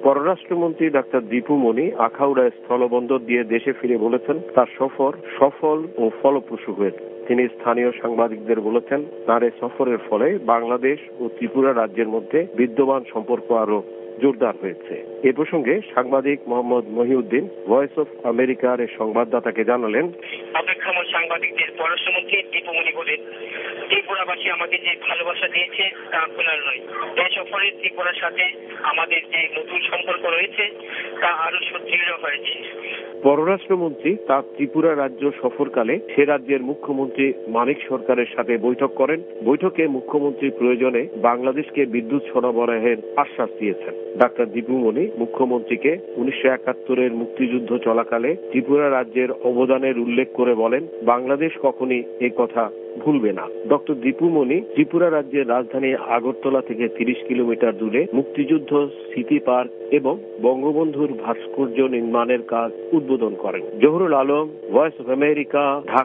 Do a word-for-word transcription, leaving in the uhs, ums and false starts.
পররাষ্ট্রমন্ত্রী ডাক্তার দীপু মনি আখাউড়া স্থলবন্দর দিয়ে দেশে ফিরে বলেছেন তার সফর সফল ও ফলপ্রসূ হয়েছে। তিনি স্থানীয় সাংবাদিকদের বলেছেন তার এই সফরের ফলে বাংলাদেশ ও ত্রিপুরা রাজ্যের মধ্যে বিদ্যমান সম্পর্ক আরো জোরদার হয়েছে। এ প্রসঙ্গে সাংবাদিক মোহাম্মদ মহিউদ্দিন ভয়েস অফ আমেরিকার এই সংবাদদাতাকে জানালেন, অপেক্ষামান সাংবাদিকদের পররাষ্ট্রমন্ত্রী দীপু মনি বলেন, ত্রিপুরাবাসী আমাদের যে ভালোবাসা দিয়েছে তা আপনার নয়। এই সফরে ত্রিপুরার সাথে আমাদের যে নতুন সম্পর্ক রয়েছে তা আরো সুদৃঢ় হয়েছে। পররাষ্ট্রমন্ত্রী তার ত্রিপুরা রাজ্য সফরকালে সে রাজ্যের মুখ্যমন্ত্রী মানিক সরকারের সাথে বৈঠক করেন। বৈঠকে মুখ্যমন্ত্রী প্রয়োজনে বাংলাদেশকে বিদ্যুৎ সরবরাহের আশ্বাস দিয়েছেন। ডাক্তার দীপু মনি মুখ্যমন্ত্রীকে উনিশশো একাত্তরের মুক্তিযুদ্ধ চলাকালে ত্রিপুরা রাজ্যের অবদানের উল্লেখ করে বলেন, বাংলাদেশ কখনই এই কথা ভুলবে না। ডক্টর দীপু মনি ত্রিপুরা রাজ্যের রাজধানী আগরতলা থেকে তিরিশ কিলোমিটার দূরে মুক্তিযুদ্ধ স্মৃতি পার্ক এবং বঙ্গবন্ধুর ভাস্কর্য নির্মাণের কাজ উদ্বোধন করেন। Zahurul Alam, voice of America, Dhaka.